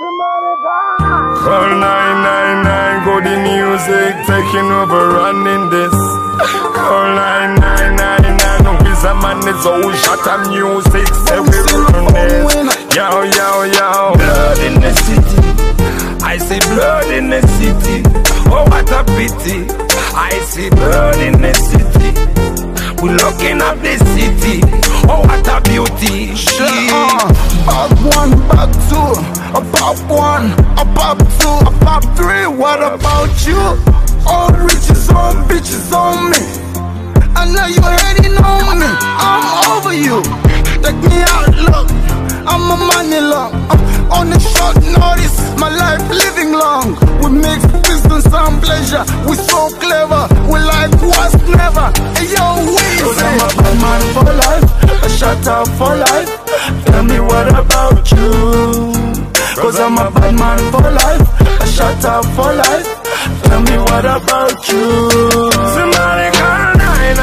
Call 999, go the music, taking over, running this. Call 9999, no is a man, it's all shot of music, say we run this. Yo, yo, yo. Blood in the city, I see blood in the city. Oh, what a pity, I see blood in the city. We looking at the city, oh what a beauty. Pop one, pop two, a pop one, a pop two, a pop three. What about you? All riches on bitches on me. I know you hating on me. I'm over you. Take me out, look. I'm a money long. On a short notice, my life living long. We mix business and pleasure. We so clever. We like what's never. Hey, yo, Cause I'm a bad man for life, a shut up for life. Tell me what about you? Cause I'm a bad man for life, a shut up for life. Tell me what about you? Somebody call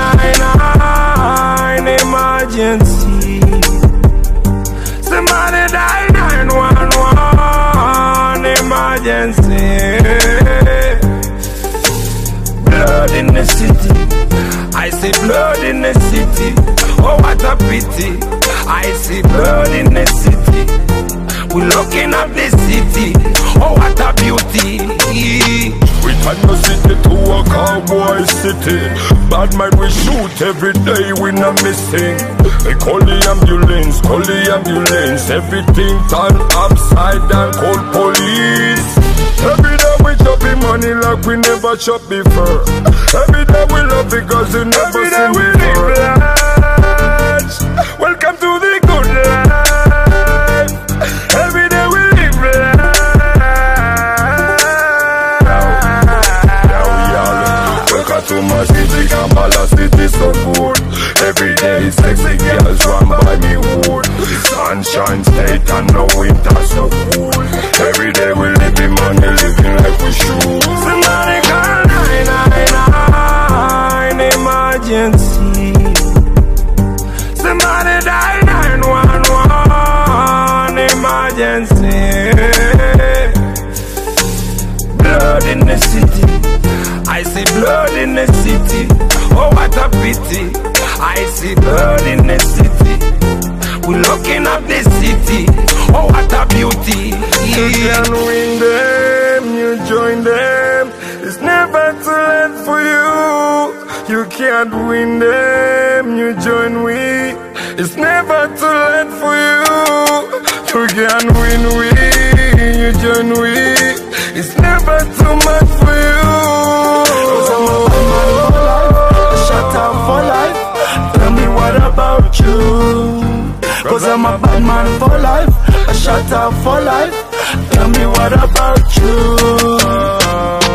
999 emergency. Somebody die 911 emergency. Blood in the city, I see blood in the city. Oh what a pity, I see blood in the city. We looking at the city, oh what a beauty. We turn the city to a cowboy city. Bad man we shoot every day, we not missing. They call the ambulance. Everything turned upside down, call police. Every day we chopping money like we never shop before. Every day we love because you never see me before. Welcome to the good life. Every day we live life. Welcome to my city, Kampala city so good. Every day sexy girls run by me wood. Sunshine state and no winter so cool. Every day we living money, living like we should. Somebody call 999 emergency. Somebody die 911 emergency. Blood in the city, I see blood in the city. Oh what a pity, I see blood in the city. We looking at the city, oh what a beauty. You can win them, you join them. It's never too late for you. You can't win them, you join we. It's never too late for you. You can win we, you join we. It's never too much for you. Cause I'm a bad man for life, a shut up for life. Tell me what about you? Cause I'm a bad man for life, a shut up for life. Tell me what about you?